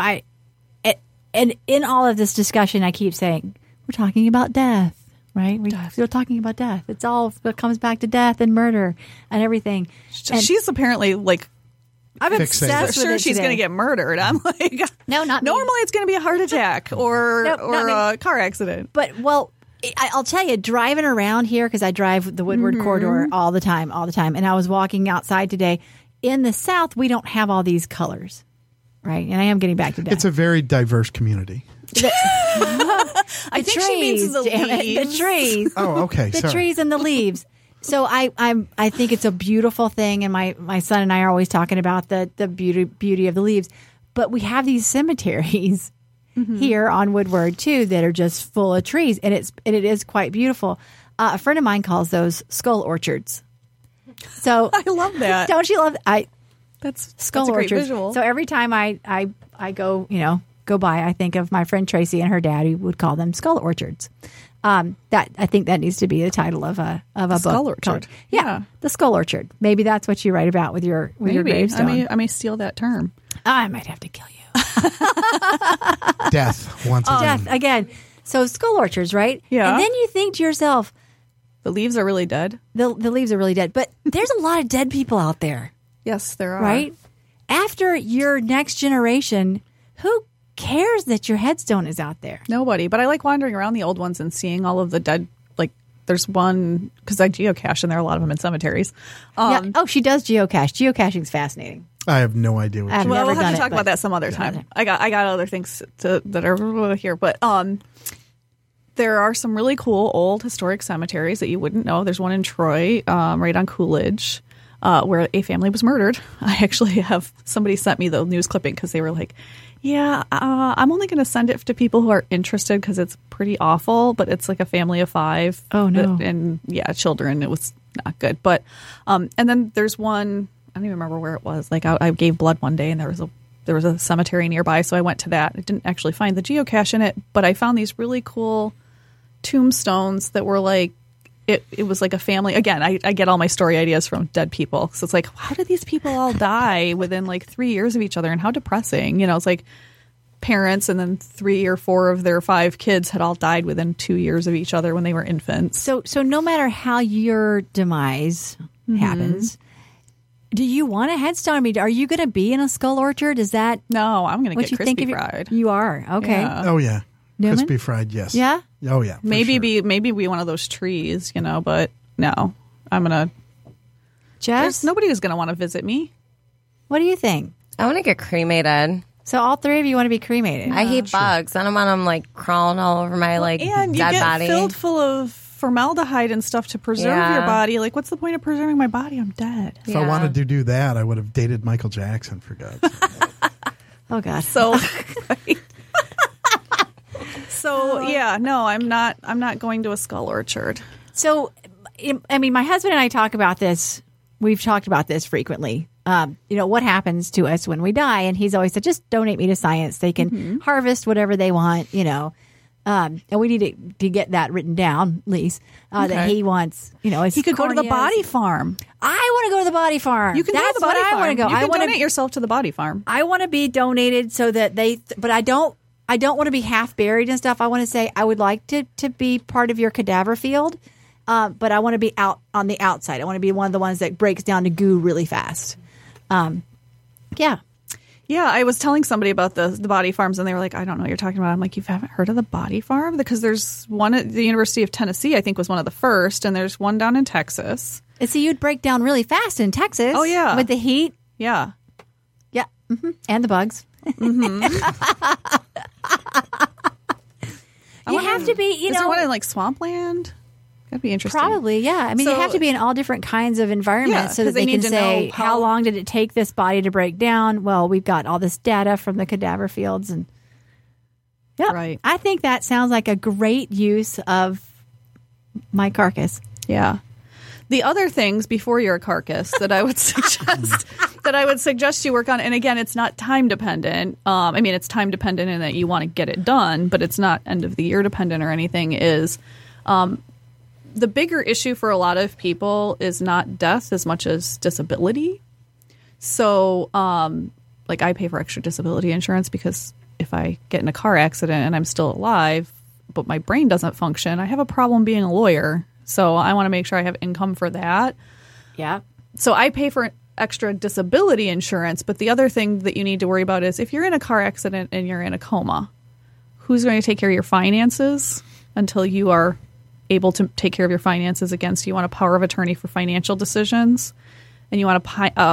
and in all of this discussion, I keep saying, we're talking about death, right? We're talking about death. It comes back to death and murder and everything. And she's apparently I'm obsessed with sure it she's going to get murdered. I'm like, no, not normally me. it's going to be a heart attack or a car accident. But I'll tell you, driving around here, because I drive the Woodward corridor all the time. And I was walking outside today. In the South, we don't have all these colors, right? And I am getting back to death. It's a very diverse community. I think she means the leaves. The trees. Oh, okay. The trees and the leaves. So I think it's a beautiful thing, and my son and I are always talking about the beauty of the leaves. But we have these cemeteries here on Woodward too that are just full of trees, and it is quite beautiful. A friend of mine calls those skull orchards. So I love that. Don't you love? That's skull a great orchards. visual. So every time I go by, I think of my friend Tracy and her dad, who would call them skull orchards. That I think that needs to be the title of a book. Skull Orchard. Yeah, the Skull Orchard. Maybe that's what you write about with your gravestone. I may steal that term. I might have to kill you. Death once again. Death again. So skull orchards, right? Yeah. And then you think to yourself, the leaves are really dead. The leaves are really dead, but there's a lot of dead people out there. Yes, there are. Right? After your next generation, who cares that your headstone is out there? Nobody. But I like wandering around the old ones and seeing all of the dead. Like, there's one, because I geocache, and there are a lot of them in cemeteries. Yeah. Oh, she does geocache. Geocaching's fascinating. I have no idea what I've you never We'll done have to it, talk but- about that some other time. I got other things that are here, but there are some really cool old historic cemeteries that you wouldn't know. There's one in Troy, right on Coolidge, where a family was murdered. I actually have somebody sent me the news clipping because they were like, "Yeah, I'm only going to send it to people who are interested because it's pretty awful." But it's like a family of 5. Oh, no. And yeah, children. It was not good. But and then there's one. I don't even remember where it was. Like I gave blood one day, and there was a there was a cemetery nearby, so I went to that. I didn't actually find the geocache in it, but I found these really cool tombstones that were like, it was like a family. Again, I get all my story ideas from dead people. So it's like, how did these people all die within like 3 years of each other? And how depressing. You know, it's like parents and then 3 or 4 of their 5 kids had all died within 2 years of each other when they were infants. So no matter how your demise happens, do you want a headstone? I mean, are you going to be in a skull orchard? Is that No, I'm going to what get you think crispy of fried. You are. Okay. Yeah. Oh yeah, Newman? crispy fried. Yes. Yeah? Oh yeah. for Maybe sure. be one of those trees, you know, but no. I'm going to Jess, nobody is going to want to visit me. what do you think? I want to get cremated. So all 3 of you want to be cremated. I hate bugs. I don't want them like crawling all over my like And you dead get body. filled full of formaldehyde and stuff to preserve Yeah. your body. Like, what's the point of preserving my body? I'm dead. If I wanted to do that, I would have dated Michael Jackson, for God's sake. Oh God. So, yeah, no, I'm not going to a skull orchard. So, I mean, my husband and I talk about this. We've talked about this frequently. You know, what happens to us when we die? And he's always said, just donate me to science. They can harvest whatever they want, you know. And we need to get that written down, at least, that he wants, you know. He could go to the body farm. I want to go to the body farm. You can That's go to the body what farm. I want to go. You I can want donate yourself to the body farm. I want to be donated so that but I don't want to be half buried and stuff. I want to say I would like to be part of your cadaver field, but I want to be out on the outside. I want to be one of the ones that breaks down to goo really fast. Yeah. Yeah, I was telling somebody about the body farms, and they were like, I don't know what you're talking about. I'm like, you haven't heard of the body farm? Because there's one at the University of Tennessee, I think was one of the first, and there's one down in Texas. And so you'd break down really fast in Texas. Oh, yeah. With the heat. Yeah. Yeah. And the bugs. You have to be, Is there one in like swampland? That'd be interesting. Probably, yeah. I mean, So- you have to be in all different kinds of environments Yeah, so that 'cause they they need can to say, know how how- long did it take this body to break down? Well, we've got all this data from the cadaver fields. And yeah, Right. I think that sounds like a great use of my carcass. Yeah. The other things before you're a carcass that I would suggest you work on, and again, it's not time dependent. I mean, it's time dependent in that you want to get it done, but it's not end of the year dependent or anything. Is the bigger issue for a lot of people is not death as much as disability. So, like, I pay for extra disability insurance because if I get in a car accident and I'm still alive, but my brain doesn't function, I have a problem being a lawyer. So I want to make sure I have income for that. Yeah. So I pay for extra disability insurance. But the other thing that you need to worry about is if you're in a car accident and you're in a coma, who's going to take care of your finances until you are able to take care of your finances? Against you want a power of attorney for financial decisions, and you want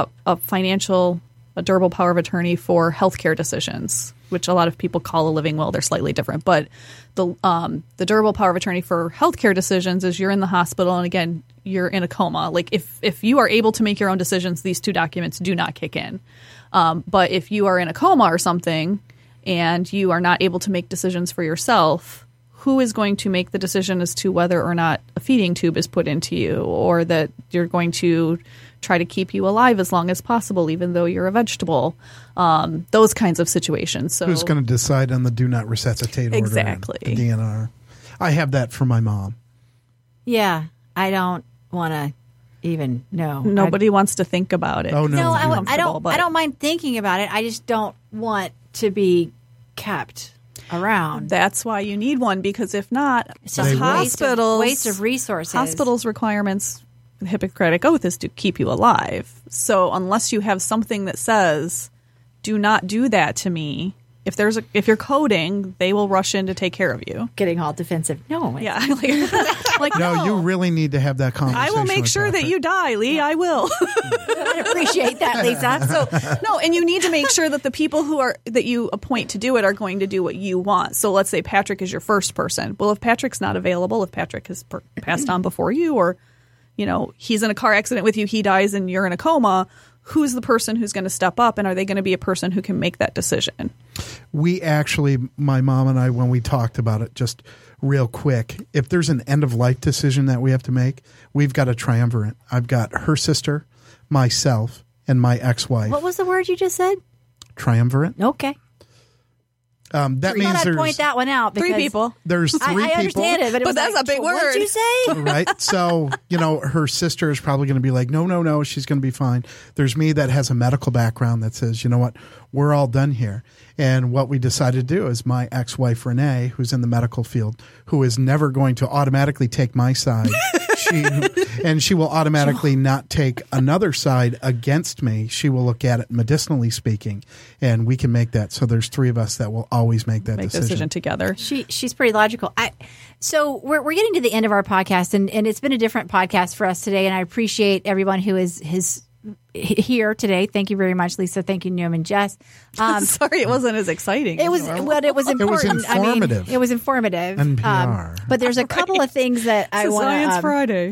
a durable power of attorney for healthcare decisions, which a lot of people call a living will. They're slightly different, but the durable power of attorney for healthcare decisions is you're in the hospital and again you're in a coma. Like if you are able to make your own decisions, these two documents do not kick in. But if you are in a coma or something and you are not able to make decisions for yourself, who is going to make the decision as to whether or not a feeding tube is put into you, or that you're going to try to keep you alive as long as possible, even though you're a vegetable? Those kinds of situations. So Who's going to decide on the do not resuscitate order? Exactly. And the DNR. I have that for my mom. Yeah. I don't want to even know. nobody wants to think about it. Oh, no. No, you I Uncomfortable, but- don't mind thinking about it. I just don't want to be kept around. That's why you need one, because if not, It's the just a hospitals waste of resources. Hospitals' requirements, the Hippocratic Oath, is to keep you alive. So unless you have something that says, "Do not do that to me," if you're coding, they will rush in to take care of you. Getting all defensive. No. Yeah, like No, you really need to have that conversation. I will make with sure that Patrick. you die, Lee. I will. I appreciate that, Lisa. So no, and you need to make sure that the people that you appoint to do it are going to do what you want. So let's say Patrick is your first person. Well, if Patrick's not available, if Patrick has passed on before you, or he's in a car accident with you, he dies, and you're in a coma, who's the person who's going to step up, and are they going to be a person who can make that decision? We actually, my mom and I, when we talked about it, just real quick, if there's an end of life decision that we have to make, we've got a triumvirate. I've got her sister, myself, and my ex-wife. What was the word you just said? triumvirate. Okay. That I means thought I'd point there's that one out. Three because people. there's three I people. understand it, but, it But was that's like, a big What did word. you say? Right. So, her sister is probably going to be like, no, she's going to be fine. There's me that has a medical background that says, you know what, we're all done here. And what we decided to do is my ex-wife, Renee, who's in the medical field, who is never going to automatically take my side. She will automatically not take another side against me. She will look at it medicinally speaking, and we can make that. So there's three of us that will always make that Make the decision together. She's pretty logical. So we're getting to the end of our podcast, and it's been a different podcast for us today, and I appreciate everyone who is here today. Thank you very much, Lisa. Thank you, Newman, Jess. Sorry, it wasn't as exciting. It was as normal. well. It was important. informative. I mean, it was informative. And PR. But there's a couple of things that I It's want Science to. Friday.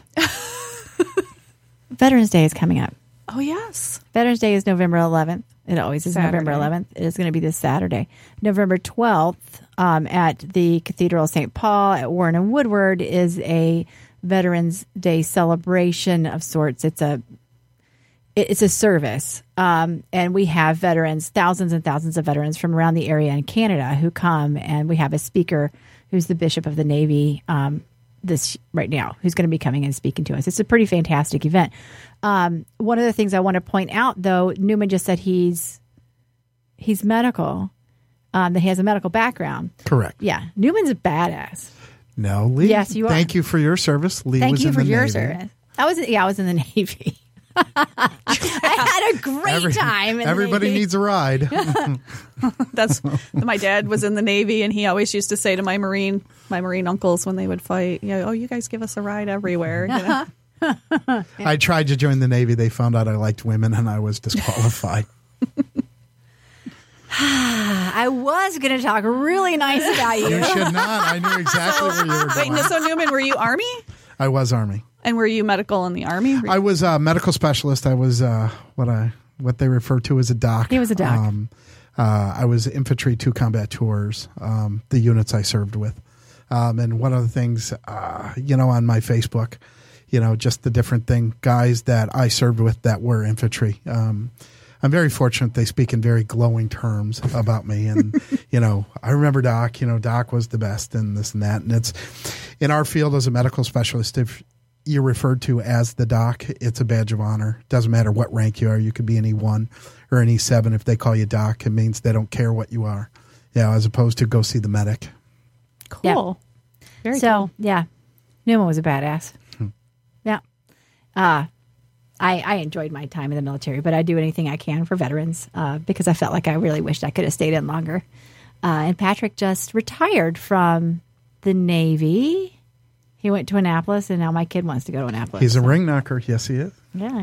Veterans Day is coming up. Oh yes. Veterans Day is November 11th. It always is Saturday. November 11th. It is going to be this Saturday, November 12th, at the Cathedral of St. Paul at Warren and Woodward is a Veterans Day celebration of sorts. It's a service, and we have veterans, thousands and thousands of veterans from around the area in Canada who come, and we have a speaker who's the Bishop of the Navy this right now, who's going to be coming and speaking to us. It's a pretty fantastic event. One of the things I want to point out, though, Newman just said he's medical, that he has a medical background. Correct. Yeah, Newman's a badass. No, Lee. Yes, you are. Thank you for your service. Lee Thank was you in for the your Navy. service. I was in the Navy. I had a great time. In Everybody the Navy. needs a ride. That's my dad was in the Navy, and he always used to say to my Marine uncles when they would fight, "Oh, you guys give us a ride everywhere." You know? I tried to join the Navy. They found out I liked women, and I was disqualified. I was going to talk really nice about you. You should not. I knew exactly where you were Wait, going. so Newman, were you Army? I was Army. And were you medical in the Army? I was a medical specialist. I was what they refer to as a doc. He was a doc. I was infantry 2 combat tours, the units I served with. And one of the things, on my Facebook, just the different guys that I served with that were infantry. I'm very fortunate they speak in very glowing terms about me. And, I remember Doc, Doc was the best and this and that. And it's in our field as a medical specialist, if you're referred to as the doc, it's a badge of honor. Doesn't matter what rank you are. You could be an E1 or an E7. If they call you doc, it means they don't care what you are. As opposed to go see the medic. Cool. Very so, cool. yeah, Newman was a badass. Yeah. I enjoyed my time in the military, but I do anything I can for veterans because I felt like I really wished I could have stayed in longer. And Patrick just retired from the Navy. He went to Annapolis, and now my kid wants to go to Annapolis. He's a ring knocker. Yes, he is. Yeah.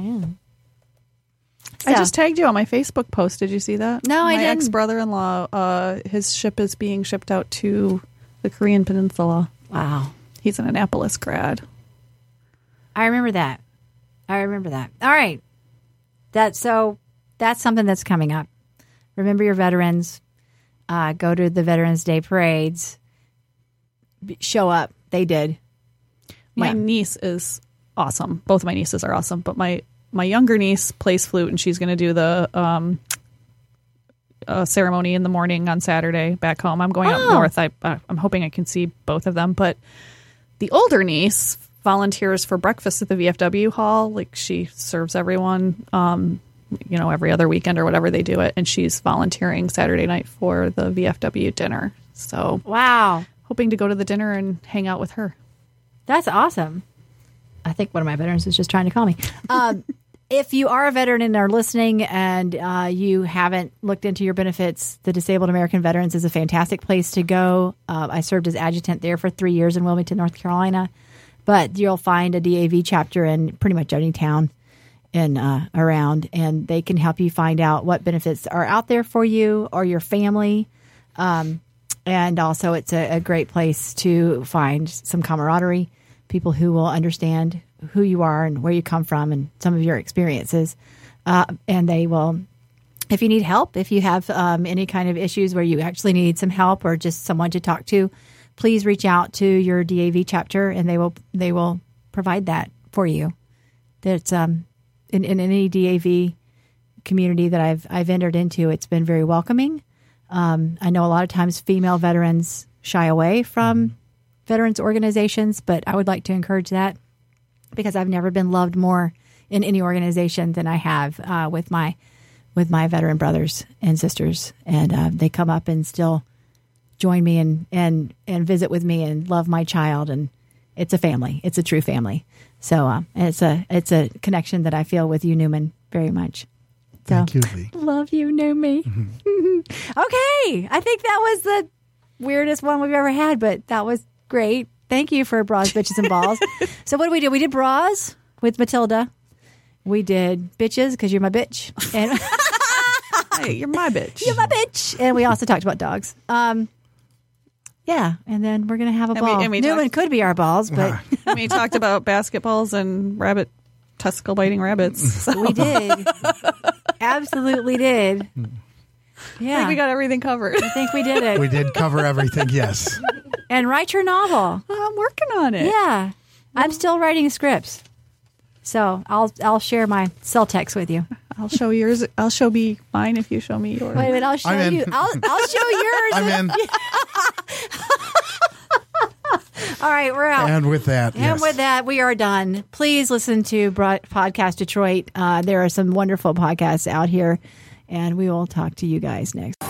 I So- just tagged you on my Facebook post. Did you see that? No, I my didn't. ex-brother-in-law, his ship is being shipped out to the Korean Peninsula. Wow. He's an Annapolis grad. I remember that. All right. That's something that's coming up. Remember your veterans. Go to the Veterans Day parades. Show up. They did. My Yeah. niece is awesome. Both of my nieces are awesome, but my younger niece plays flute, and she's going to do the ceremony in the morning on Saturday back home. I'm going up north. I'm hoping I can see both of them. But the older niece volunteers for breakfast at the VFW hall. Like, she serves everyone, every other weekend or whatever they do it. And she's volunteering Saturday night for the VFW dinner. So Wow. hoping to go to the dinner and hang out with her. That's awesome. I think one of my veterans is just trying to call me. If you are a veteran and are listening and you haven't looked into your benefits, the Disabled American Veterans is a fantastic place to go. I served as adjutant there for 3 years in Wilmington, North Carolina. But you'll find a DAV chapter in pretty much any town and around, and they can help you find out what benefits are out there for you or your family. And also, it's a great place to find some camaraderie, people who will understand who you are and where you come from and some of your experiences. And they will, if you need help, if you have any kind of issues where you actually need some help or just someone to talk to, please reach out to your DAV chapter, and they will provide that for you. That's in any DAV community that I've entered into, it's been very welcoming. I know a lot of times female veterans shy away from veterans organizations, but I would like to encourage that because I've never been loved more in any organization than I have with my veteran brothers and sisters, and they come up and still join me and visit with me and love my child, and it's a family. It's a true family. So it's a connection that I feel with you, Newman, very much. So, Thank you, Lee. love you, Newman. Okay, I think that was the weirdest one we've ever had, but that was great. Thank you for bras, bitches, and balls. So what did we do? We did bras with Matilda. We did bitches because you're my bitch, and Hey, you're my bitch. you're my bitch. And we also talked about dogs. Yeah, and then we're gonna have a ball. and we Newman talked- could be our balls, but We talked about basketballs and rabbit testicle biting rabbits. So we did. Absolutely did. I Yeah, think we got everything covered. I think we did it. We did cover everything, yes. And write your novel. I'm working on it. Yeah, I'm still writing scripts, so I'll share my cell text with you. I'll show yours. I'll show me mine if you show me yours. Wait a minute, I'll show I'm in. you. I'll show yours. I'm in. All right, we're out. And with that, And yes. with that, we are done. Please listen to Podcast Detroit. There are some wonderful podcasts out here, and we will talk to you guys next.